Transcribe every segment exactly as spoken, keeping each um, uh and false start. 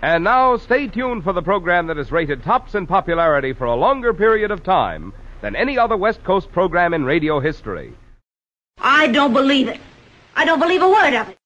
And now, stay tuned for the program that is rated tops in popularity for a longer period of time than any other West Coast program in radio history. I don't believe it. I don't believe a word of it.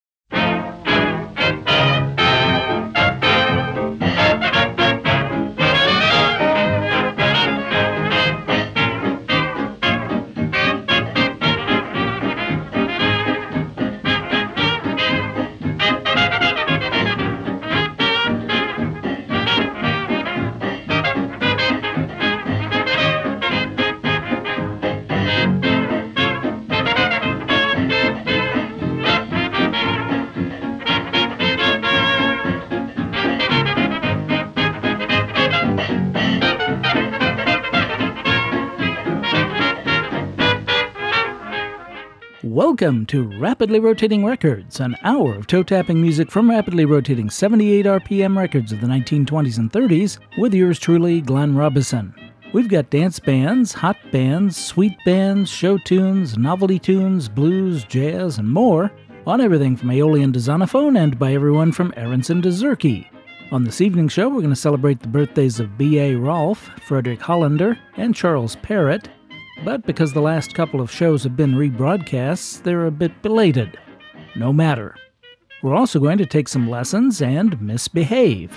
Welcome to Rapidly Rotating Records, an hour of toe-tapping music from rapidly rotating seventy-eight R P M records of the nineteen twenties and thirties, with yours truly, Glenn Robison. We've got dance bands, hot bands, sweet bands, show tunes, novelty tunes, blues, jazz, and more, on everything from Aeolian to Zonophone and by everyone from Aronson to Zerke. On this evening's show, we're going to celebrate the birthdays of B A Rolfe, Frederick Hollander, and Charles Parrott. But because the last couple of shows have been rebroadcasts, they're a bit belated. No matter. We're also going to take some lessons and misbehave.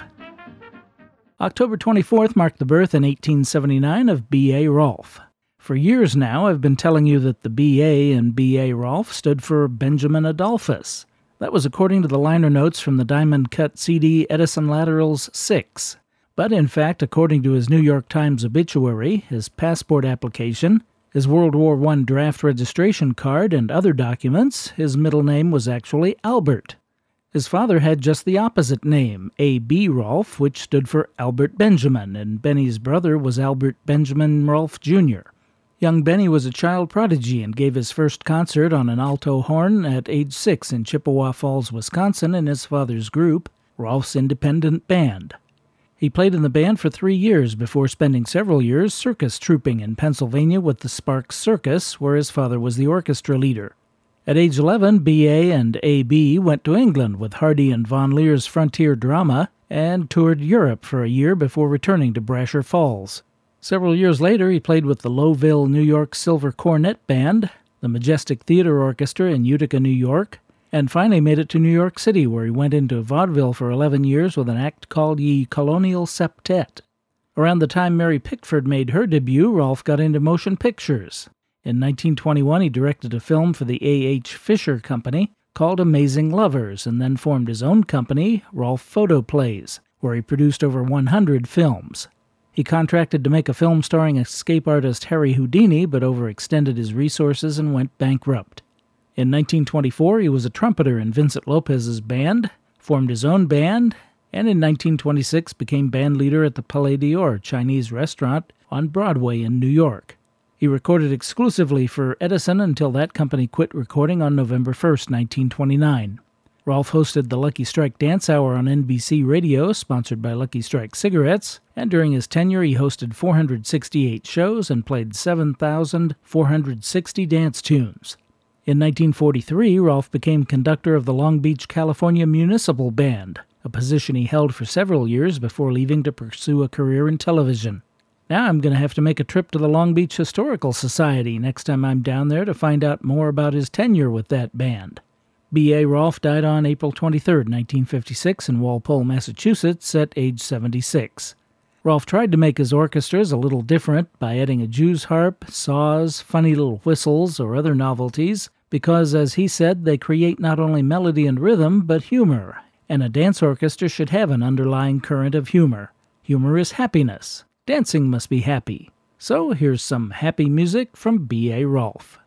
October twenty-fourth marked the birth in eighteen seventy-nine of B A Rolfe. For years now, I've been telling you that the B A in B A Rolfe stood for Benjamin Adolphus. That was according to the liner notes from the diamond cut C D Edison Laterals six. But in fact, according to his New York Times obituary, his passport application, his World War One draft registration card, and other documents, his middle name was actually Albert. His father had just the opposite name, A B Rolfe, which stood for Albert Benjamin, and Benny's brother was Albert Benjamin Rolfe Junior Young Benny was a child prodigy and gave his first concert on an alto horn at age six in Chippewa Falls, Wisconsin, in his father's group, Rolfe's Independent Band. He played in the band for three years before spending several years circus trouping in Pennsylvania with the Sparks Circus, where his father was the orchestra leader. At age eleven, B A and A B went to England with Hardy and Von Leer's Frontier Drama and toured Europe for a year before returning to Brasher Falls. Several years later, he played with the Lowville, New York Silver Cornet Band, the Majestic Theater Orchestra in Utica, New York, and finally made it to New York City, where he went into vaudeville for eleven years with an act called Ye Colonial Septet. Around the time Mary Pickford made her debut, Rolfe got into motion pictures. In nineteen twenty-one, he directed a film for the A H Fisher Company called Amazing Lovers, and then formed his own company, Rolfe Photoplays, where he produced over one hundred films. He contracted to make a film starring escape artist Harry Houdini, but overextended his resources and went bankrupt. In nineteen twenty-four, he was a trumpeter in Vincent Lopez's band, formed his own band, and in nineteen twenty-six became band leader at the Palais d'Or Chinese restaurant on Broadway in New York. He recorded exclusively for Edison until that company quit recording on November first, nineteen twenty-nine. Rolfe hosted the Lucky Strike Dance Hour on N B C Radio, sponsored by Lucky Strike Cigarettes, and during his tenure he hosted four hundred sixty-eight shows and played seven thousand four hundred sixty dance tunes. In nineteen forty-three, Rolfe became conductor of the Long Beach, California Municipal Band, a position he held for several years before leaving to pursue a career in television. Now I'm going to have to make a trip to the Long Beach Historical Society next time I'm down there to find out more about his tenure with that band. B A Rolfe died on April twenty-third, nineteen fifty-six in Walpole, Massachusetts at age seventy-six. Rolfe tried to make his orchestras a little different by adding a Jew's harp, saws, funny little whistles, or other novelties, because, as he said, they create not only melody and rhythm, but humor, and a dance orchestra should have an underlying current of humor. Humor is happiness. Dancing must be happy. So here's some happy music from B A Rolfe.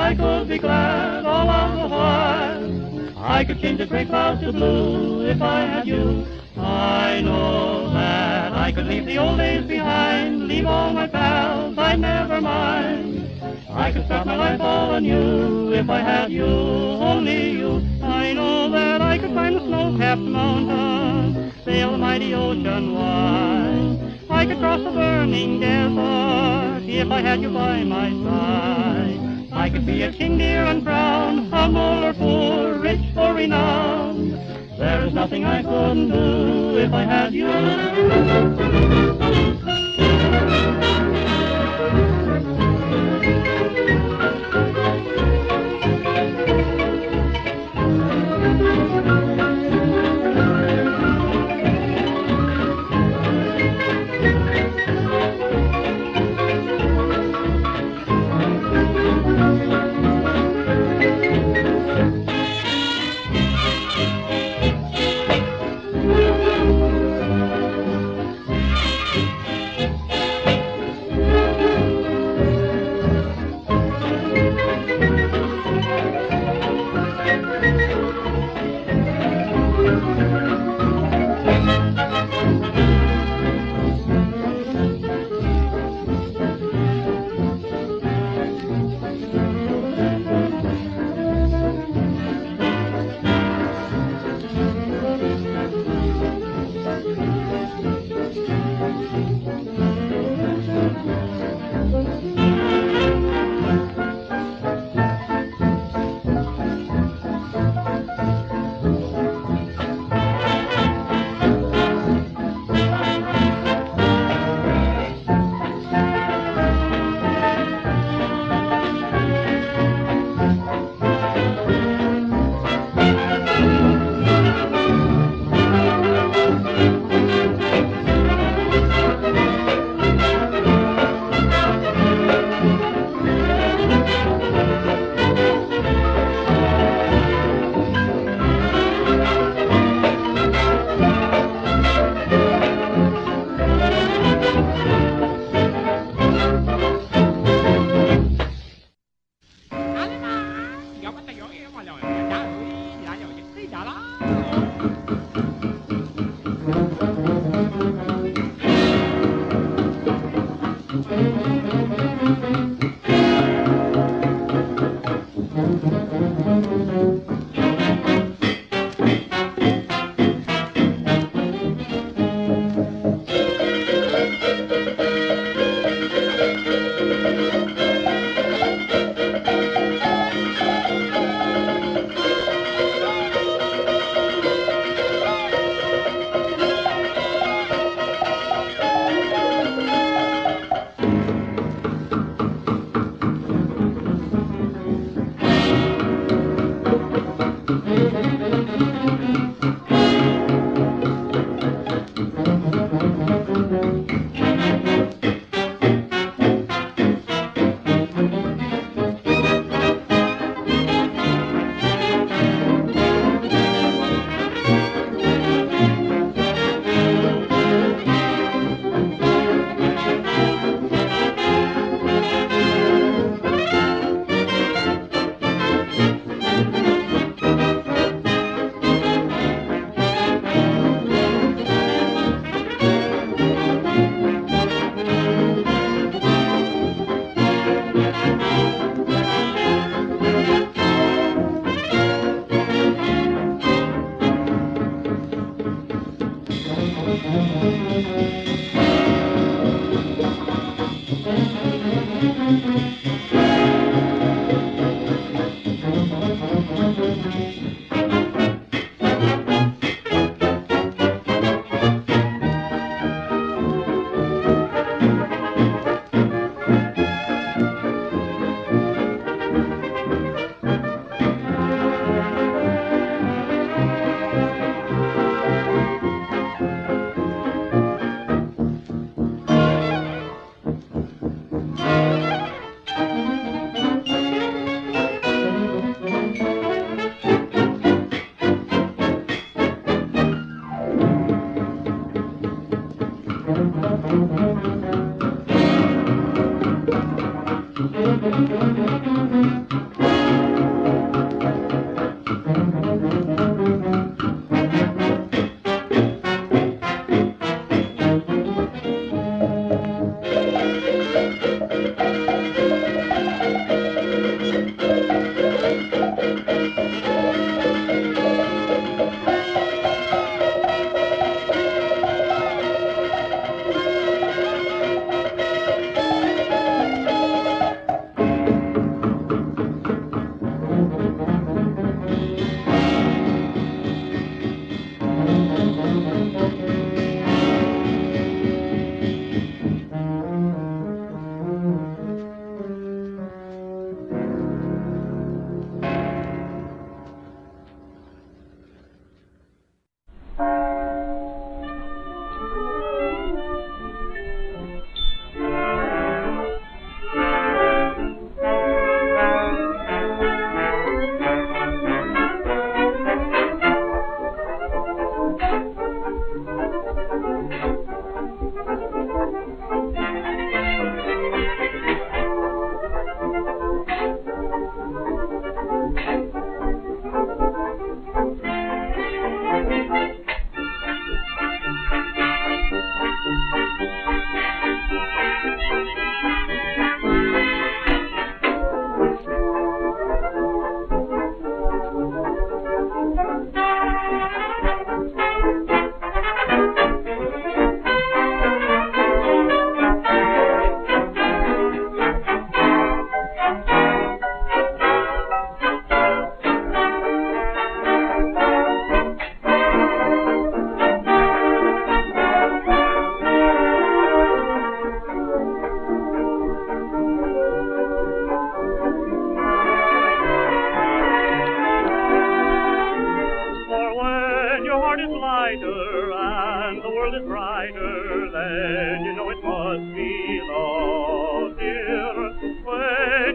I could be glad all of the while. I could change the gray clouds to blue if I had you. I know that I could leave the old days behind, leave all my pals, I'd never mind. I could start my life all anew if I had you, only you. I know that I could climb the snow-capped mountains, sail the mighty ocean wide. I could cross the burning desert if I had you by my side. I could be a king, dear and proud, humble or poor, rich or renowned. There is nothing I couldn't do if I had you.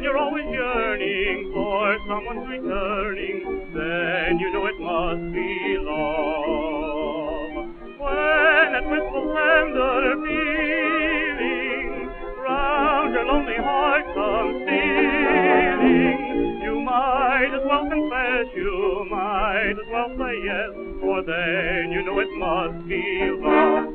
you're always yearning for someone's returning, then you know it must be love. When that wistful tender feeling round your lonely heart comes stealing, you might as well confess, you might as well say yes, for then you know it must be love.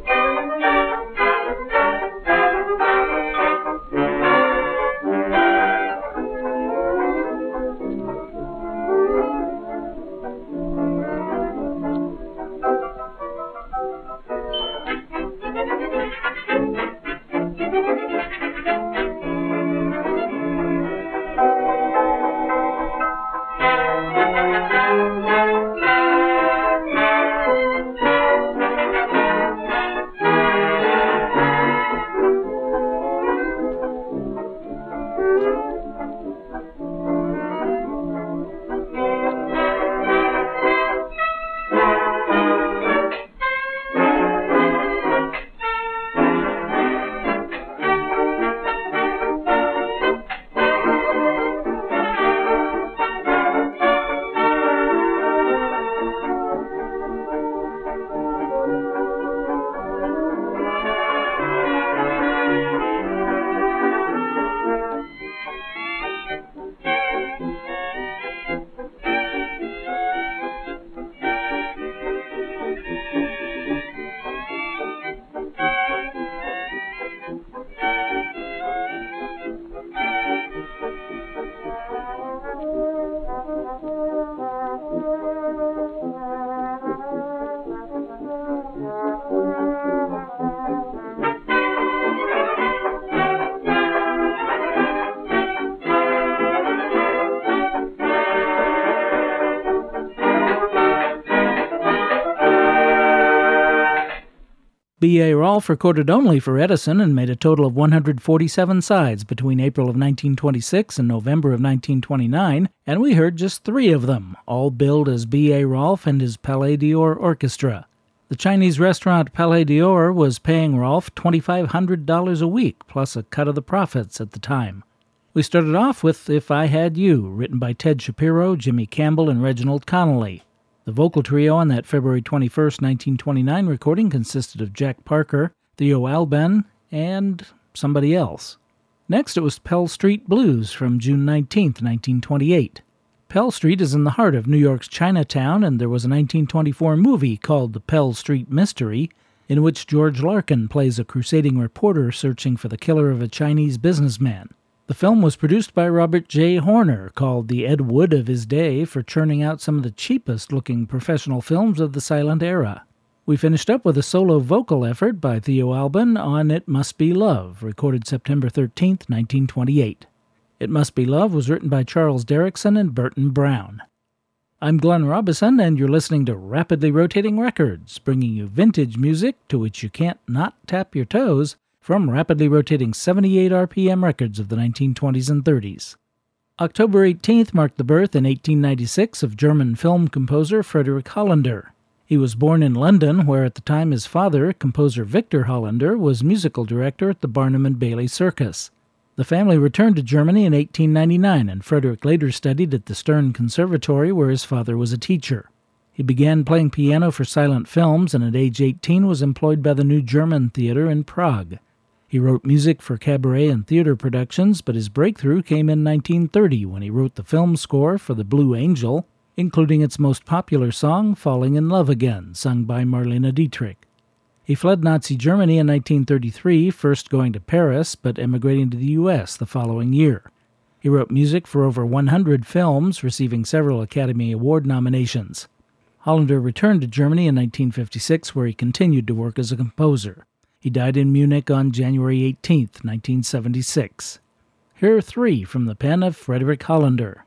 B A. Rolfe recorded only for Edison and made a total of one hundred forty-seven sides between April of nineteen twenty-six and November of nineteen twenty-nine, and we heard just three of them, all billed as B A. Rolfe and his Palais d'Or Orchestra. The Chinese restaurant Palais d'Or was paying Rolfe two thousand five hundred dollars a week, plus a cut of the profits at the time. We started off with If I Had You, written by Ted Shapiro, Jimmy Campbell, and Reginald Connolly. The vocal trio on that February twenty-first, nineteen twenty-nine recording consisted of Jack Parker, Theo Alban, and somebody else. Next it was Pell Street Blues from June nineteenth, nineteen twenty-eight. Pell Street is in the heart of New York's Chinatown, and there was a nineteen twenty-four movie called The Pell Street Mystery, in which George Larkin plays a crusading reporter searching for the killer of a Chinese businessman. The film was produced by Robert J. Horner, called the Ed Wood of his day for churning out some of the cheapest-looking professional films of the silent era. We finished up with a solo vocal effort by Theo Alban on It Must Be Love, recorded September thirteenth, nineteen twenty-eight. It Must Be Love was written by Charles Derrickson and Burton Brown. I'm Glenn Robison, and you're listening to Rapidly Rotating Records, bringing you vintage music to which you can't not tap your toes, from rapidly rotating seventy-eight R P M records of the nineteen twenties and thirties. October eighteenth marked the birth in eighteen ninety-six of German film composer Frederick Hollander. He was born in London, where at the time his father, composer Victor Hollander, was musical director at the Barnum and Bailey Circus. The family returned to Germany in eighteen ninety-nine, and Frederick later studied at the Stern Conservatory, where his father was a teacher. He began playing piano for silent films, and at age eighteen was employed by the New German Theater in Prague. He wrote music for cabaret and theater productions, but his breakthrough came in nineteen thirty when he wrote the film score for The Blue Angel, including its most popular song, Falling in Love Again, sung by Marlene Dietrich. He fled Nazi Germany in nineteen thirty-three, first going to Paris, but emigrating to the U S the following year. He wrote music for over one hundred films, receiving several Academy Award nominations. Hollander returned to Germany in nineteen fifty-six, where he continued to work as a composer. He died in Munich on January eighteenth, nineteen seventy-six. Here are three from the pen of Frederick Hollander.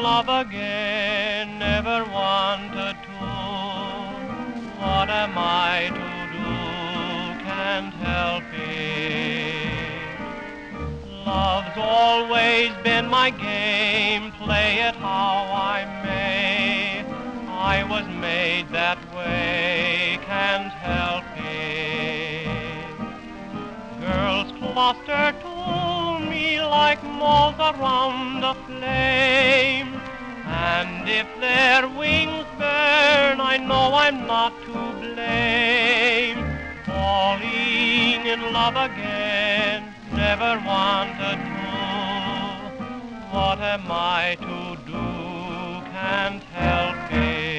love again, never wanted to. What am I to do? Can't help it. Love's always been my game, play it how I may. I was made that way, can't help it. Girls cluster to me like moths around a flame, and if their wings burn, I know I'm not to blame. Falling in love again, never wanted to. What am I to do? Can't help it.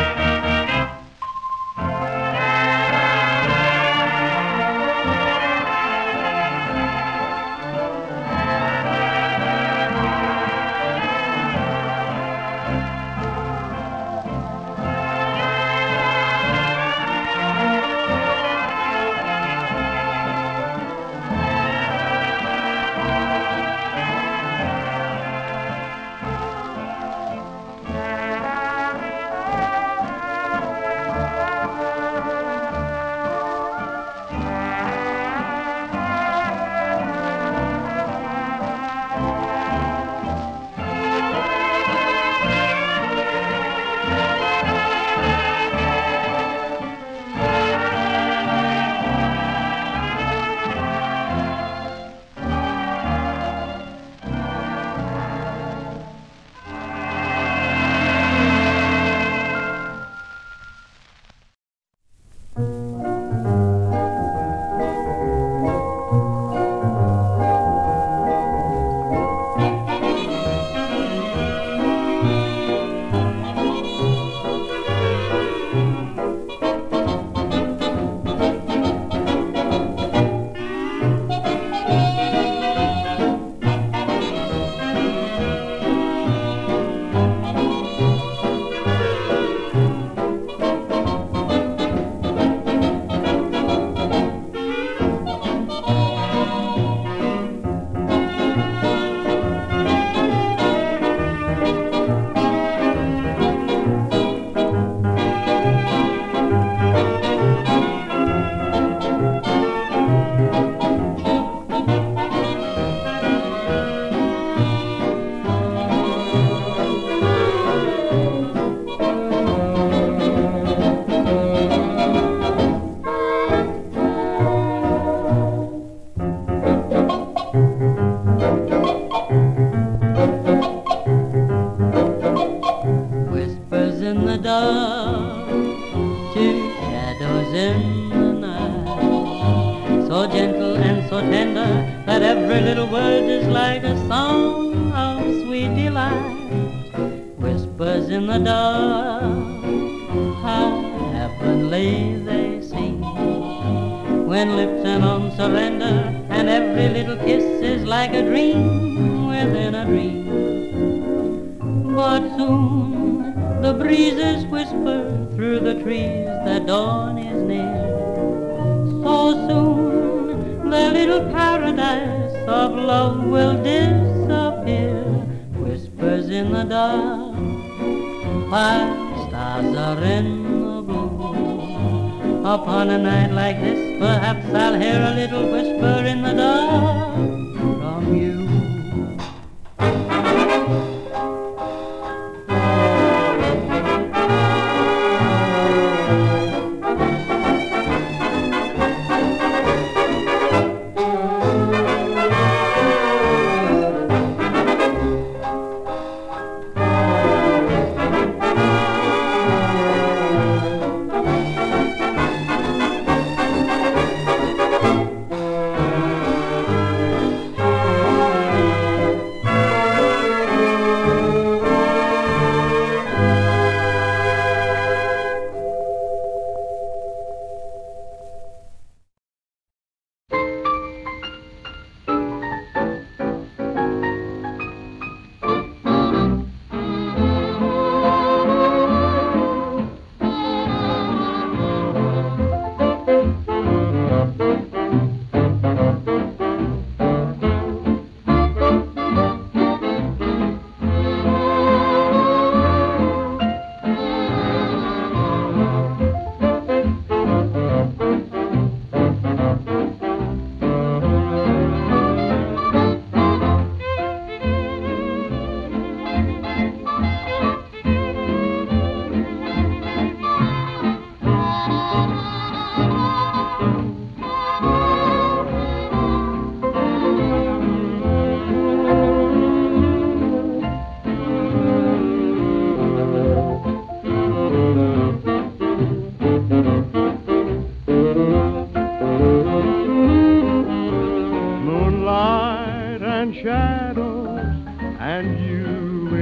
Upon a night like this, perhaps I'll hear a little whisper in the dark from you.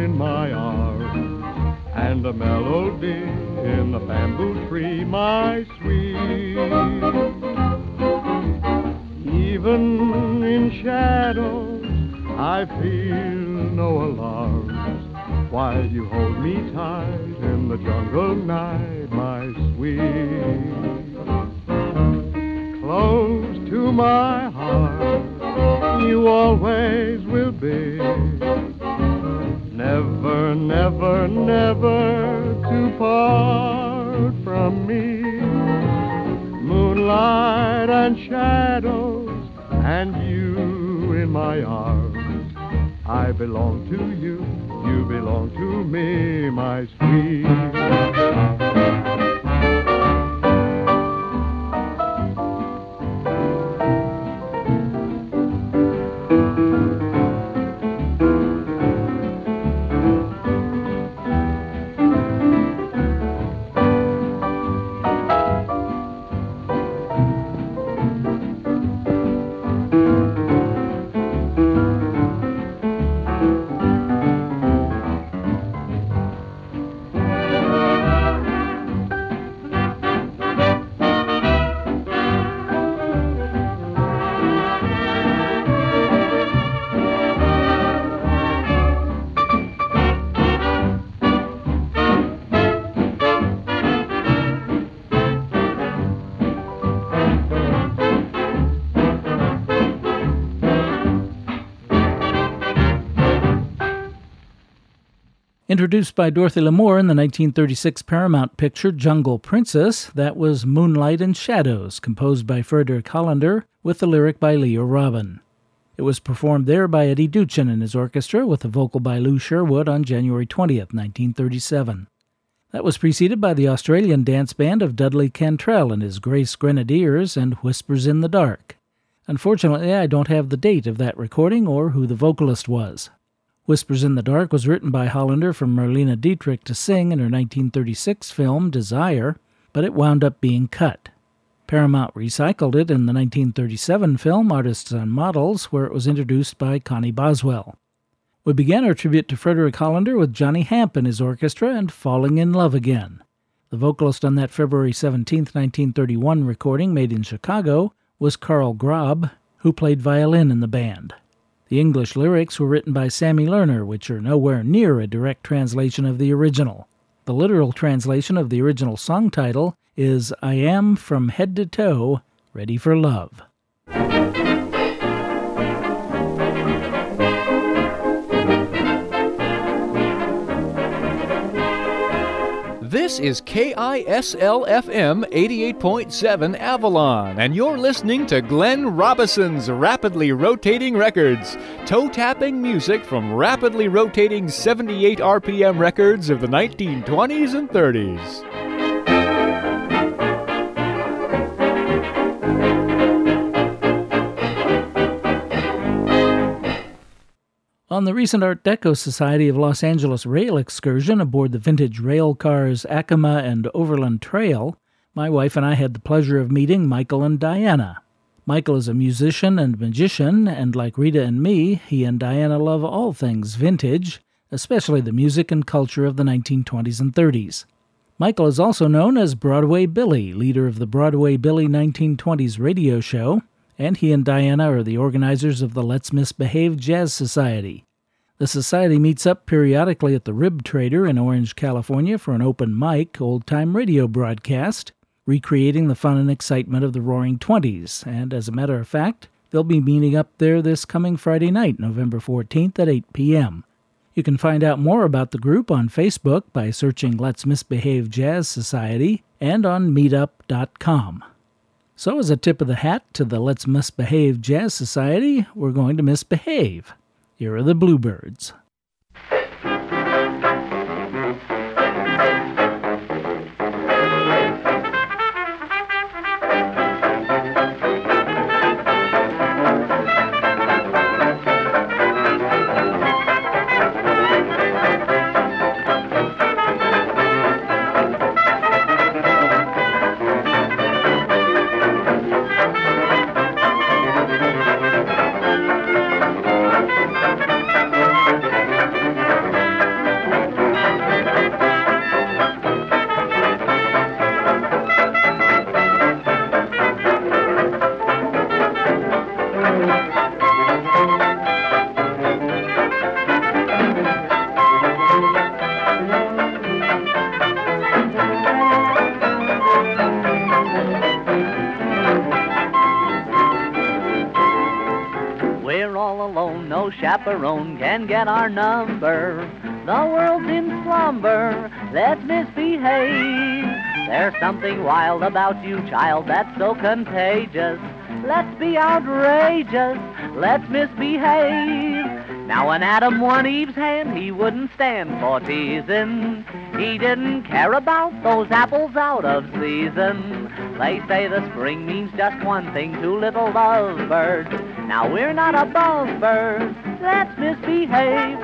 in my arms, and a melody in the bamboo tree, my sweet. Even in shadows I feel no alarms, while you hold me tight in the jungle night, my sweet. Close to my heart you always will be, never, never, never to part from me. Moonlight and shadows and you in my arms, I belong to you, you belong to me, my sweet. Introduced by Dorothy Lamour in the nineteen thirty-six Paramount picture Jungle Princess, that was Moonlight and Shadows, composed by Frederick Hollander, with the lyric by Leo Robin. It was performed there by Eddie Duchin and his orchestra, with a vocal by Lou Sherwood on January twentieth, nineteen thirty-seven. That was preceded by the Australian dance band of Dudley Cantrell and his Grace Grenadiers and Whispers in the Dark. Unfortunately, I don't have the date of that recording or who the vocalist was. Whispers in the Dark was written by Hollander for Marlene Dietrich to sing in her nineteen thirty-six film Desire, but it wound up being cut. Paramount recycled it in the nineteen thirty-seven film Artists and Models, where it was introduced by Connie Boswell. We began our tribute to Frederick Hollander with Johnny Hamp and his orchestra and Falling in Love Again. The vocalist on that February seventeenth, nineteen thirty-one recording made in Chicago was Carl Grob, who played violin in the band. The English lyrics were written by Sammy Lerner, which are nowhere near a direct translation of the original. The literal translation of the original song title is I Am From Head to Toe Ready for Love. This is K I S L F M eighty-eight point seven Avalon, and you're listening to Glenn Robison's Rapidly Rotating Records, toe-tapping music from rapidly rotating seventy-eight R P M records of the nineteen twenties and thirties. On the recent Art Deco Society of Los Angeles rail excursion aboard the vintage rail cars Acoma and Overland Trail, my wife and I had the pleasure of meeting Michael and Diana. Michael is a musician and magician, and like Rita and me, he and Diana love all things vintage, especially the music and culture of the nineteen twenties and thirties. Michael is also known as Broadway Billy, leader of the Broadway Billy nineteen twenties radio show, and he and Diana are the organizers of the Let's Misbehave Jazz Society. The society meets up periodically at the Rib Trader in Orange, California for an open mic, old-time radio broadcast, recreating the fun and excitement of the Roaring Twenties, and as a matter of fact, they'll be meeting up there this coming Friday night, November fourteenth at eight p.m. You can find out more about the group on Facebook by searching Let's Misbehave Jazz Society and on meetup dot com. So as a tip of the hat to the Let's Misbehave Jazz Society, we're going to misbehave. Here are the Bluebirds. Thank you. chaperone can get our number. The world's in slumber, let's misbehave. There's something wild about you, child, that's so contagious. Let's be outrageous, let's misbehave. Now when Adam won Eve's hand, he wouldn't stand for teasing. He didn't care about those apples out of season. They say the spring means just one thing to little lovebirds. Now we're not above birds, let's misbehave.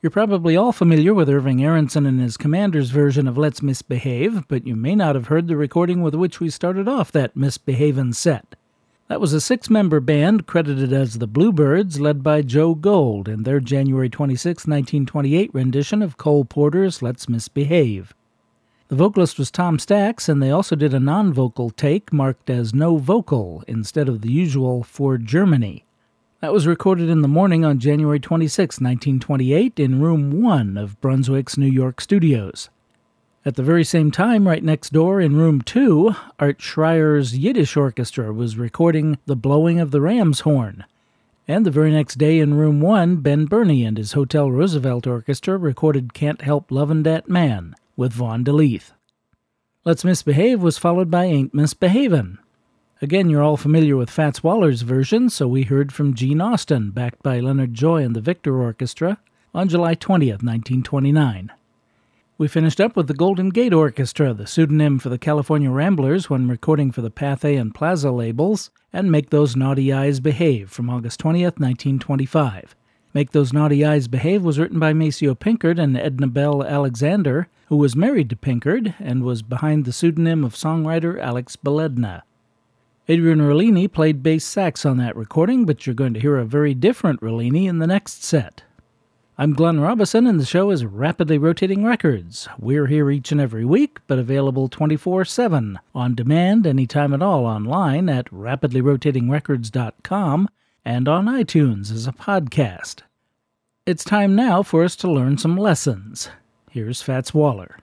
You're probably all familiar with Irving Aronson and his Commander's version of Let's Misbehave, but you may not have heard the recording with which we started off that Misbehavin' set. That was a six-member band credited as the Bluebirds, led by Joe Gold, in their January twenty-sixth, nineteen twenty-eight rendition of Cole Porter's Let's Misbehave. The vocalist was Tom Stax, and they also did a non-vocal take marked as no vocal instead of the usual For Germany. That was recorded in the morning on January twenty-sixth, nineteen twenty-eight, in Room one of Brunswick's New York studios. At the very same time, right next door in Room two, Art Schreier's Yiddish Orchestra was recording The Blowing of the Ram's Horn. And the very next day in Room one, Ben Burney and his Hotel Roosevelt Orchestra recorded Can't Help Lovin' Dat Man with Vaughn DeLeath. Let's Misbehave was followed by Ain't Misbehavin'. Again, you're all familiar with Fats Waller's version, so we heard from Gene Austin, backed by Leonard Joy and the Victor Orchestra, on July twentieth, nineteen twenty-nine. We finished up with the Golden Gate Orchestra, the pseudonym for the California Ramblers when recording for the Pathé and Plaza labels, and Make Those Naughty Eyes Behave from August twentieth, nineteen twenty-five. Make Those Naughty Eyes Behave was written by Maceo Pinkard and Edna Bell Alexander, who was married to Pinkard and was behind the pseudonym of songwriter Alex Beledna. Adrian Rollini played bass sax on that recording, but you're going to hear a very different Rollini in the next set. I'm Glenn Robison, and the show is Rapidly Rotating Records. We're here each and every week, but available twenty-four seven, on demand anytime at all online at rapidly rotating records dot com and on iTunes as a podcast. It's time now for us to learn some lessons. Here's Fats Waller.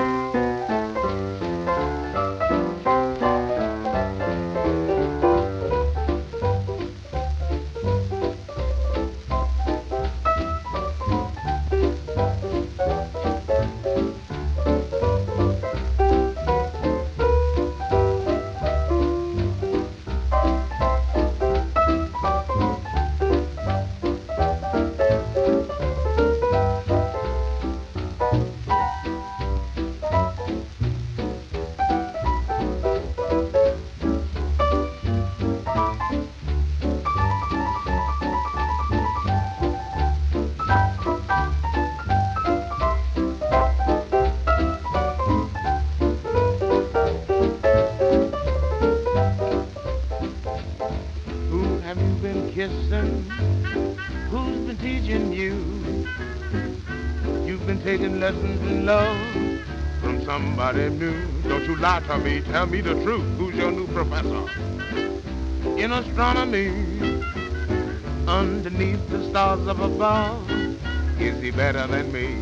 Who's been teaching you? You've been taking lessons in love from somebody new. Don't you lie to me, tell me the truth. Who's your new professor? In astronomy, underneath the stars up above, is he better than me?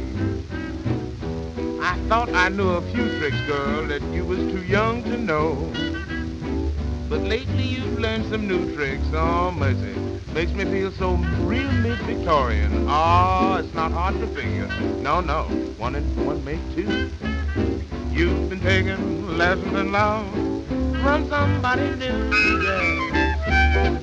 I thought I knew a few tricks, girl, that you was too young to know. But lately you've learned some new tricks, oh mercy. Makes me feel so real mid-Victorian. Oh, it's not hard to figure. No, no, one and one make two. You've been taking lessons in love from somebody new, yeah.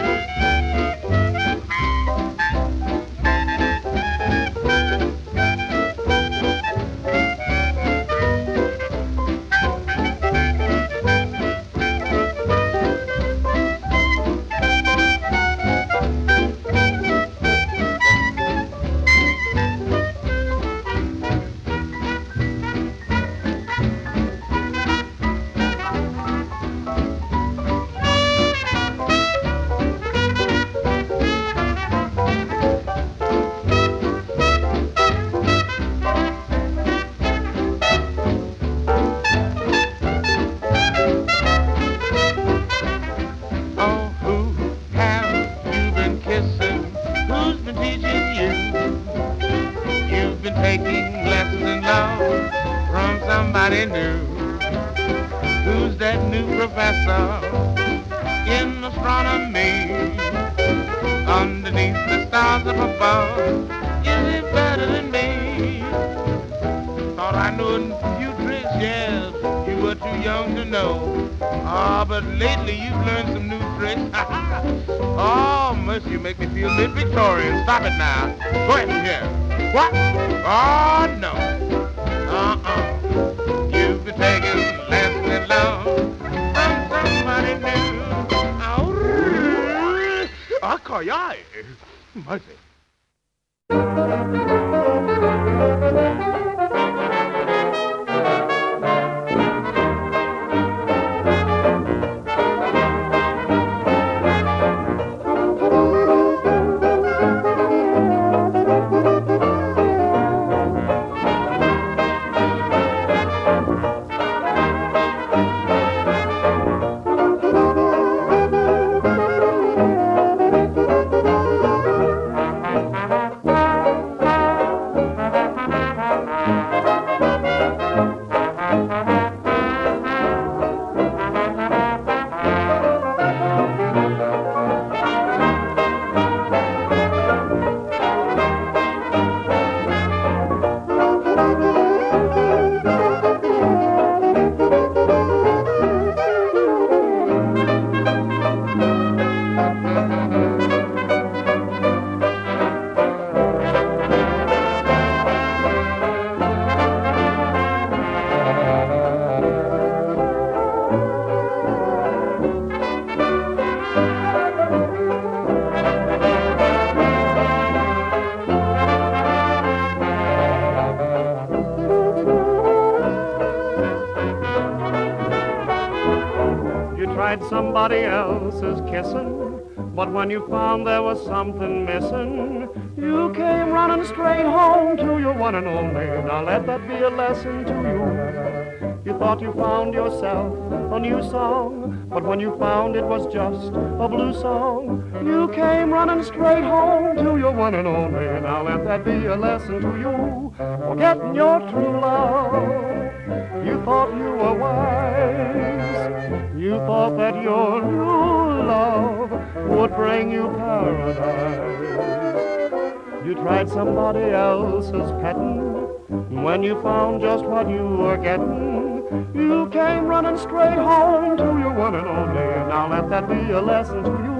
Stop it now. Go ahead and hear. What? Oh, no. Uh-uh. You've been taking lessons in love from somebody new. Oh, I call you. Mercy. tried somebody else's kissing, but when you found there was something missing, you came running straight home to your one and only. Now let that be a lesson to you. You thought you found yourself a new song, but when you found it was just a blue song, you came running straight home to your one and only. Now let that be a lesson to you. Forgetting your true love, you thought you were wise. You thought that your new love would bring you paradise. You tried somebody else's petting. When you found just what you were getting, you came running straight home to your one and only. Now let that be a lesson to you.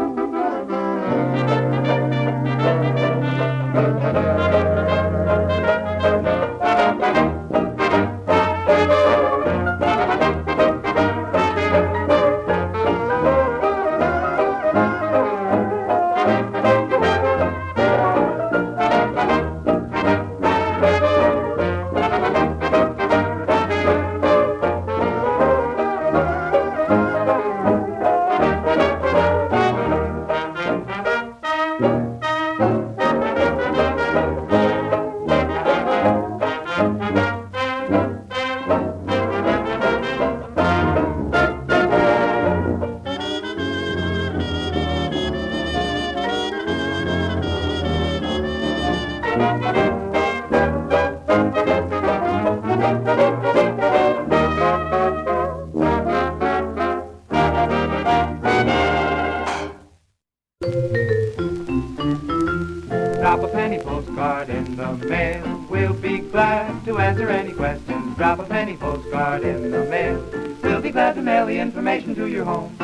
Drop a penny postcard in the mail. We'll be glad to answer any questions. Drop a penny postcard in the mail. We'll be glad to mail the information to your home.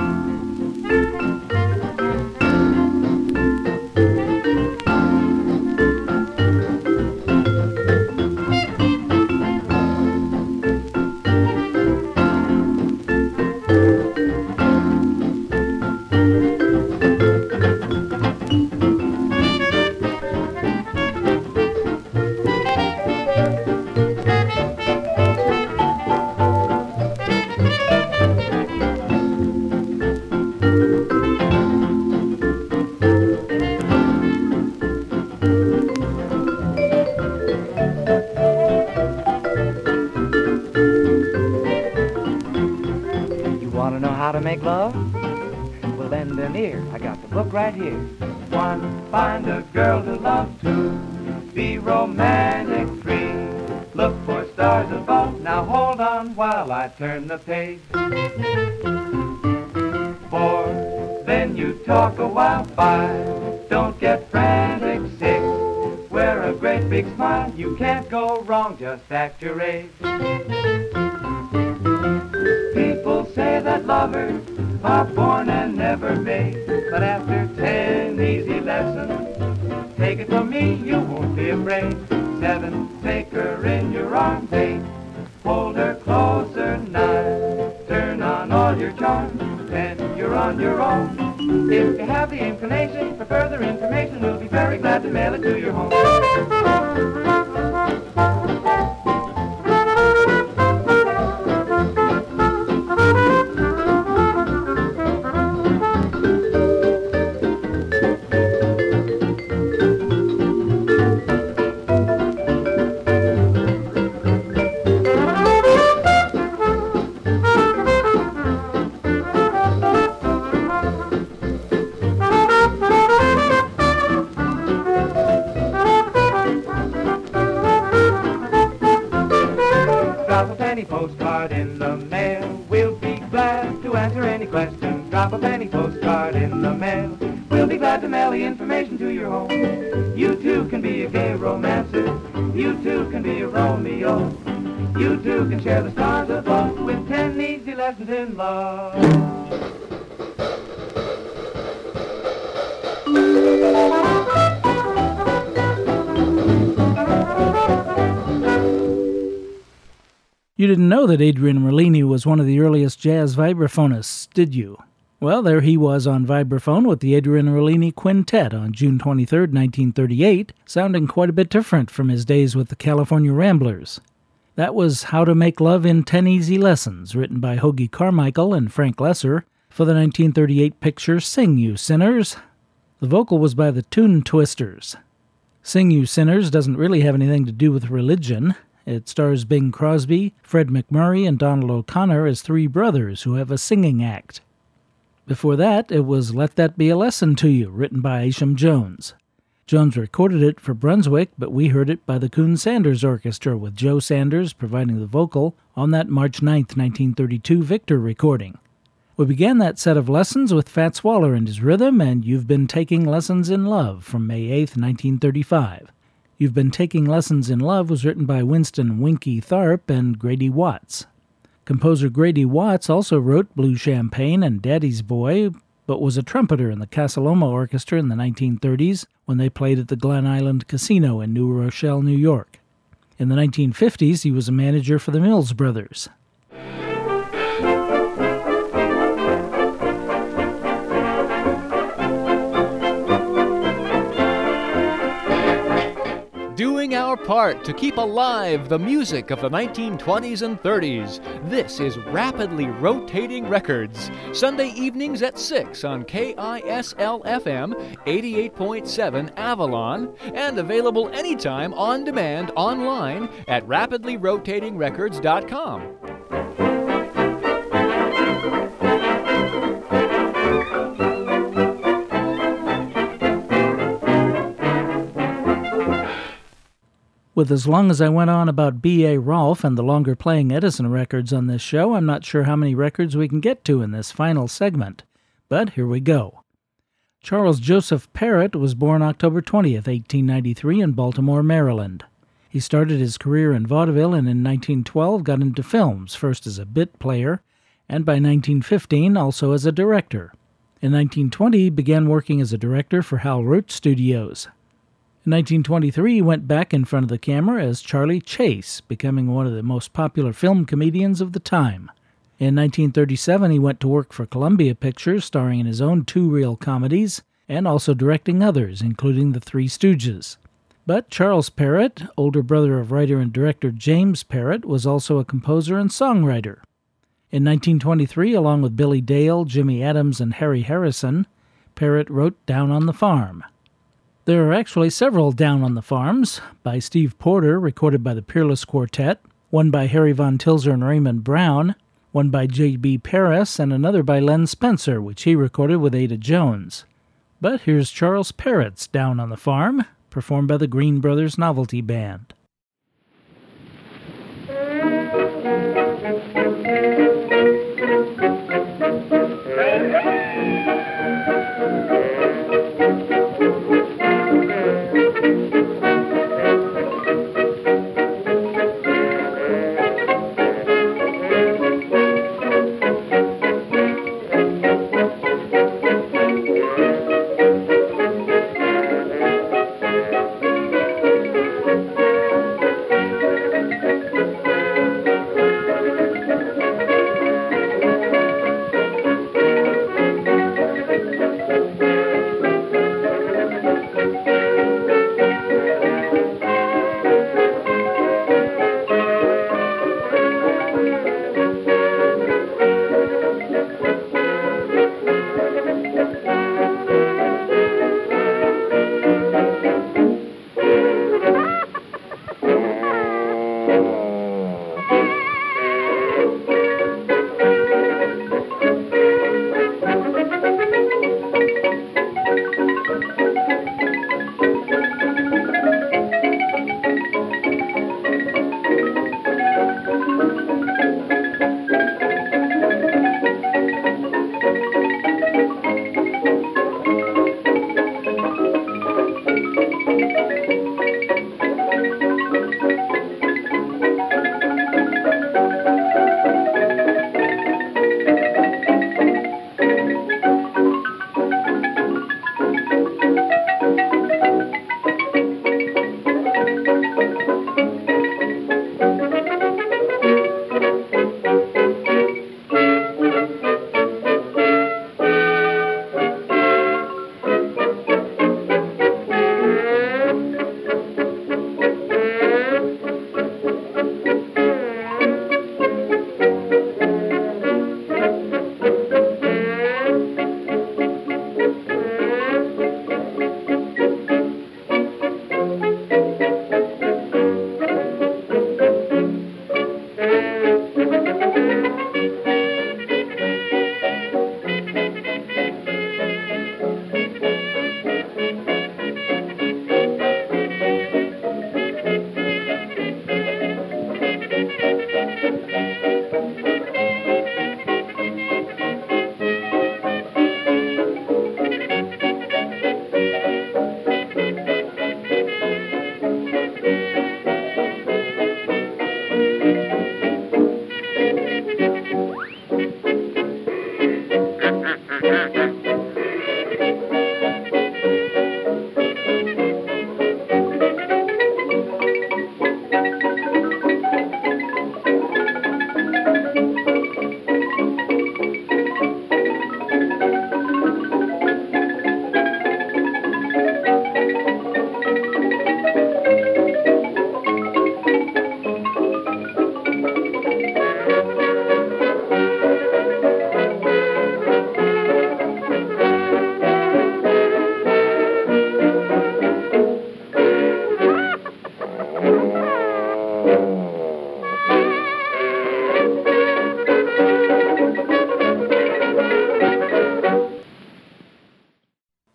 How to make love? Well, lend an ear. I got the book right here. One, find a girl to love. Two, be romantic. Three, look for stars above. Now hold on while I turn the page. Four, then you talk a while. Five, don't get frantic. Six, wear a great big smile. You can't go wrong, just act your age. People say that lovers are born and never made, but after ten easy lessons, take it from me, you won't be afraid. Seven, take her in your arms. Eight, hold her closer. Nine, turn on all your charms. Ten, you're on your own. If you have the inclination for further information, we'll be very glad to mail it to your home. Postcard in the mail. We'll be glad to answer any questions. Drop a penny postcard in the mail. We'll be glad to mail the information to your home. You too can be a gay romancer. You too can be a Romeo. You too can share the stars above with ten easy lessons in love. You didn't know that Adrian Rollini was one of the earliest jazz vibraphonists, did you? Well, there he was on vibraphone with the Adrian Rollini Quintet on June twenty-third, nineteen thirty-eight, sounding quite a bit different from his days with the California Ramblers. That was How to Make Love in ten Easy Lessons, written by Hoagy Carmichael and Frank Lesser, For the nineteen thirty-eight picture Sing You Sinners, the vocal was by the Tune Twisters. Sing You Sinners doesn't really have anything to do with religion. It stars Bing Crosby, Fred McMurray, and Donald O'Connor as three brothers who have a singing act. Before that, it was Let That Be a Lesson to You, written by Isham Jones. Jones recorded it for Brunswick, but we heard it by the Coon Sanders Orchestra, with Joe Sanders providing the vocal on that March ninth, nineteen thirty-two Victor recording. We began that set of lessons with Fats Waller and his rhythm, and You've Been Taking Lessons in Love from May eighth, nineteen thirty-five. You've Been Taking Lessons in Love was written by Winston Winky Tharp and Grady Watts. Composer Grady Watts also wrote Blue Champagne and Daddy's Boy, but was a trumpeter in the Casa Loma Orchestra in the nineteen thirties when they played at the Glen Island Casino in New Rochelle, New York. In the nineteen fifties, he was a manager for the Mills Brothers. Doing our part to keep alive the music of the nineteen twenties and thirties. This is Rapidly Rotating Records, Sunday evenings at six on K I S L F M eighty-eight point seven Avalon, and available anytime on demand online at rapidly rotating records dot com. With as long as I went on about B A. Rolfe and the longer playing Edison records on this show, I'm not sure how many records we can get to in this final segment. But here we go. Charles Joseph Parrott was born October twentieth, eighteen ninety-three in Baltimore, Maryland. He started his career in vaudeville and in nineteen twelve got into films, first as a bit player, and by nineteen fifteen also as a director. In nineteen twenty he began working as a director for Hal Roach Studios. In nineteen twenty-three, he went back in front of the camera as Charlie Chase, becoming one of the most popular film comedians of the time. In nineteen thirty-seven, he went to work for Columbia Pictures, starring in his own two reel comedies, and also directing others, including The Three Stooges. But Charles Parrott, older brother of writer and director James Parrott, was also a composer and songwriter. In nineteen twenty-three, along with Billy Dale, Jimmy Adams, and Harry Harrison, Parrott wrote Down on the Farm. There are actually several Down on the Farms, by Steve Porter, recorded by the Peerless Quartet, one by Harry Von Tilzer and Raymond Brown, one by J B Paris, and another by Len Spencer, which he recorded with Ada Jones. But here's Charles Parrott's Down on the Farm, performed by the Green Brothers Novelty Band.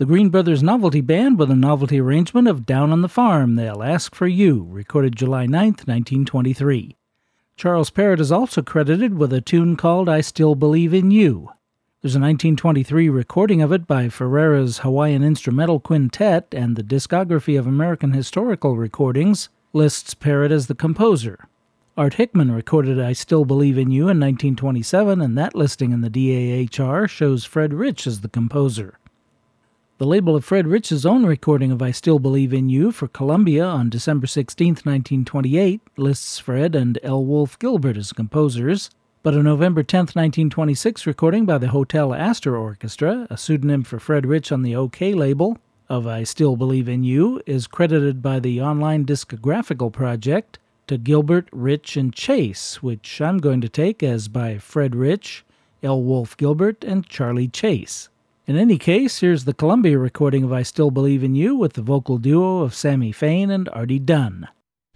The Green Brothers Novelty Band with a novelty arrangement of Down on the Farm, They'll Ask for You, recorded July ninth, nineteen twenty-three. Charles Parrott is also credited with a tune called I Still Believe in You. There's a nineteen twenty-three recording of it by Ferreira's Hawaiian Instrumental Quintet, and the Discography of American Historical Recordings lists Parrott as the composer. Art Hickman recorded I Still Believe in You in nineteen twenty-seven, and that listing in the D A H R shows Fred Rich as the composer. The label of Fred Rich's own recording of I Still Believe in You for Columbia on December sixteenth, nineteen twenty-eight lists Fred and L. Wolfe Gilbert as composers, but a November tenth, nineteen twenty-six recording by the Hotel Astor Orchestra, a pseudonym for Fred Rich on the OK label, of I Still Believe in You is credited by the online discographical project to Gilbert, Rich, and Chase, which I'm going to take as by Fred Rich, L. Wolfe Gilbert, and Charlie Chase. In any case, here's the Columbia recording of I Still Believe in You with the vocal duo of Sammy Fain and Artie Dunn.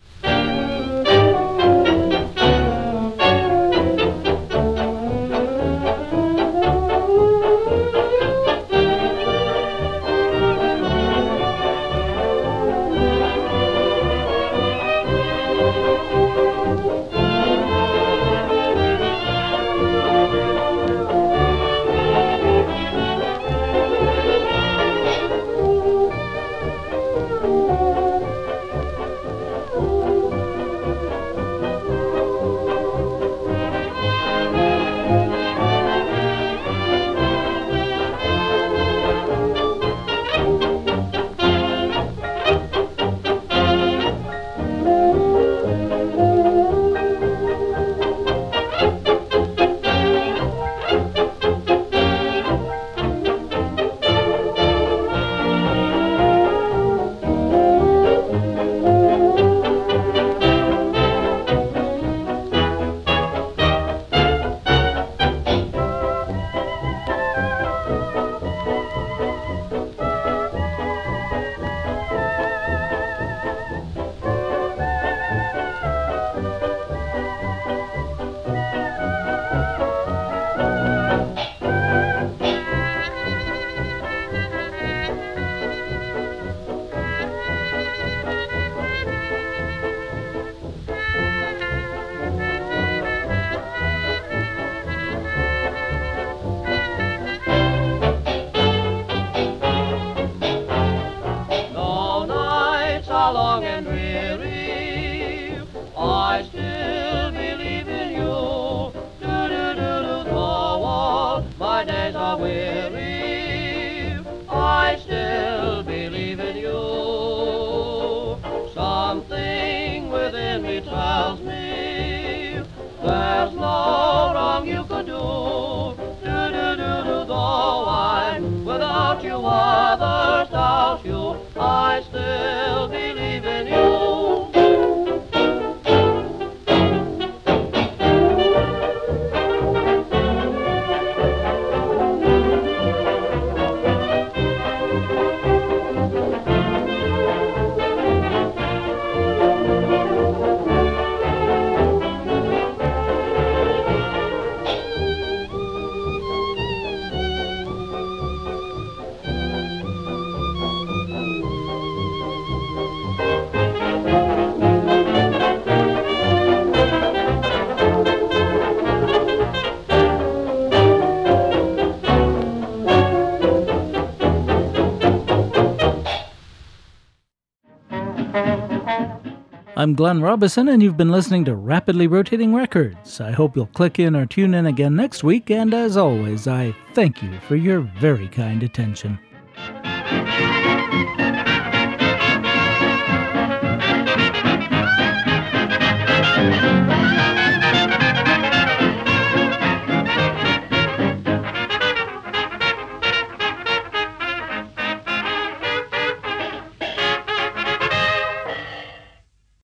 I'm Glenn Robison, and you've been listening to Rapidly Rotating Records. I hope you'll click in or tune in again next week, and as always, I thank you for your very kind attention.